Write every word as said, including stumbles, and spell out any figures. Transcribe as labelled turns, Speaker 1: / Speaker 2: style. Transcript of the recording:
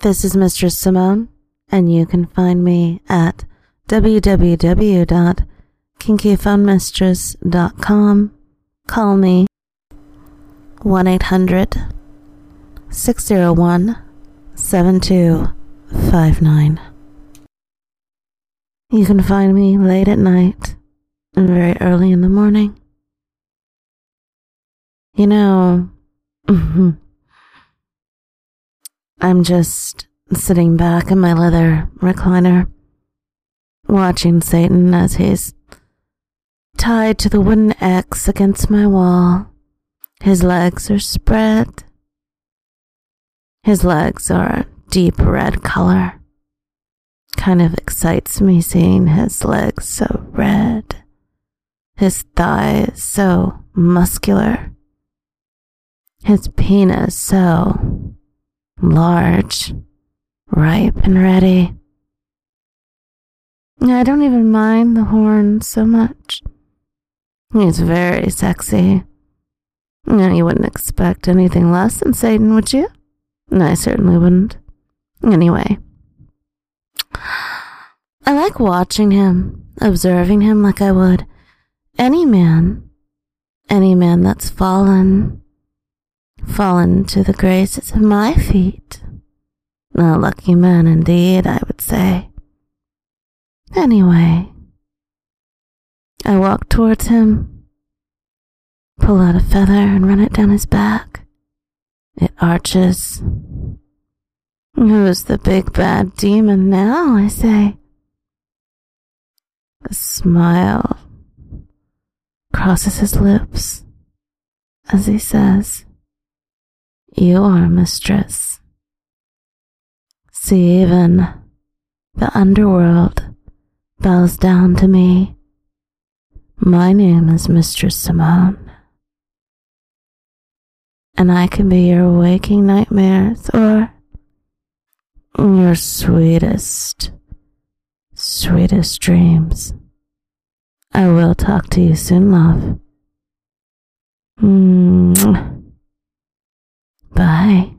Speaker 1: This is Mistress Simone, and you can find me at w w w dot kinky phone mistress dot com. Call me one eight hundred, six oh one, seven two five nine. You can find me late at night and very early in the morning. You know, I'm just sitting back in my leather recliner, watching Satan as he's tied to the wooden X against my wall. His legs are spread. His legs are a deep red color. Kind of excites me seeing his legs so red. His thighs so muscular. His penis so large, ripe and ready. I don't even mind the horn so much. He's very sexy. No, you wouldn't expect anything less than Satan, would you? No, I certainly wouldn't. Anyway, I like watching him, observing him like I would any man, any man that's fallen, fallen to the graces of my feet. A lucky man indeed, I would say. Anyway, I walk towards him, pull out a feather and run it down his back. It arches. Who's the big bad demon now, I say. A smile crosses his lips as he says, "You are mistress." See, even the underworld bows down to me. My name is Mistress Simone, and I can be your waking nightmares or your sweetest, sweetest dreams. I will talk to you soon, love. Mm-hmm. Bye.